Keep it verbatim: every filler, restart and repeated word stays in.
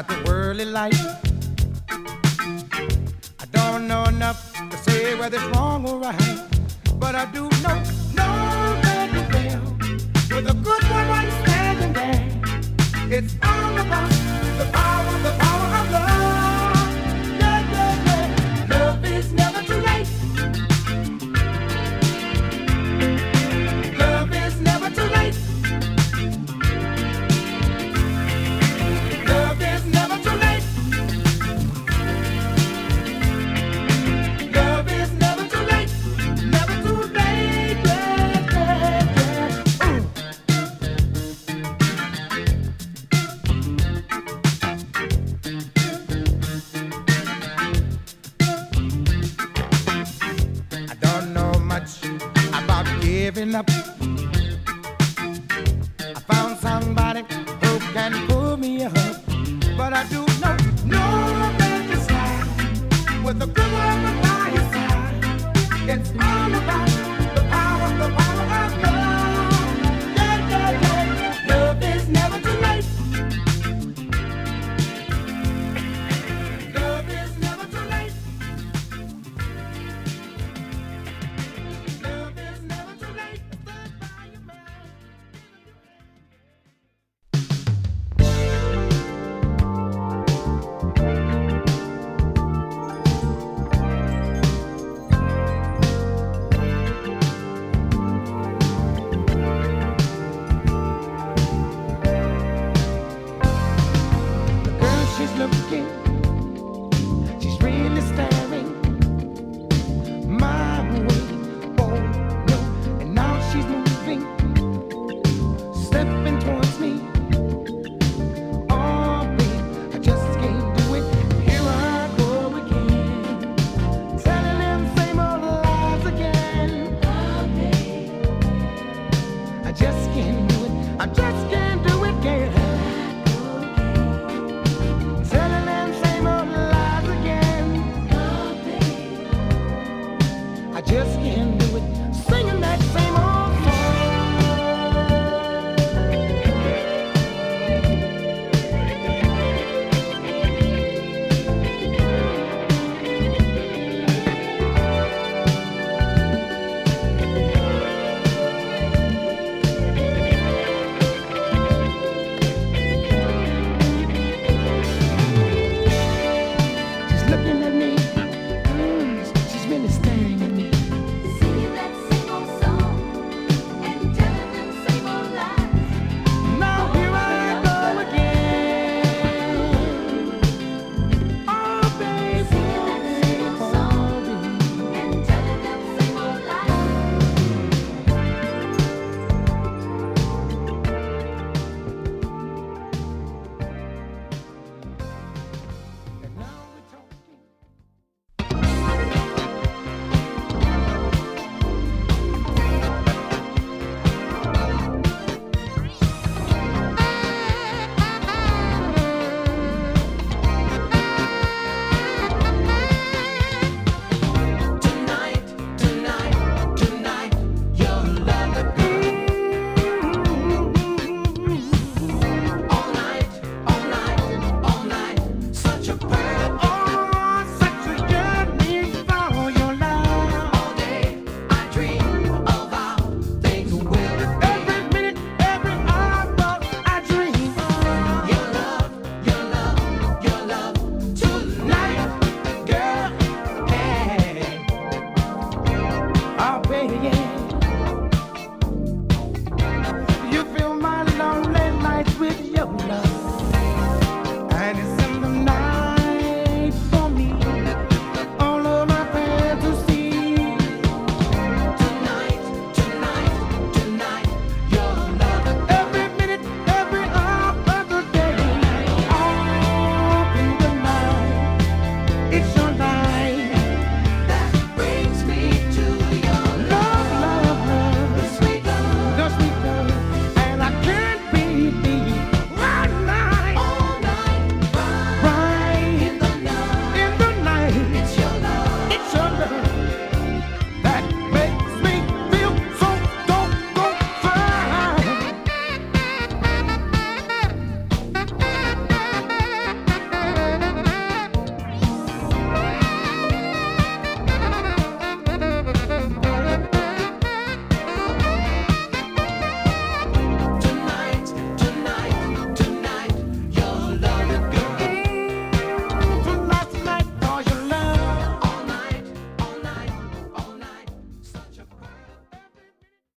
about the worldly life. I don't know enough to say whether it's wrong or right, but I do know, know very well, with a good woman standing there, it's all about the power, the power of love. Yeah, yeah, yeah. Love is never too late. Love is never too late. Love is never too late. Love is never too late. Never too late. Yeah, yeah, yeah. Ooh. I don't know much about giving up.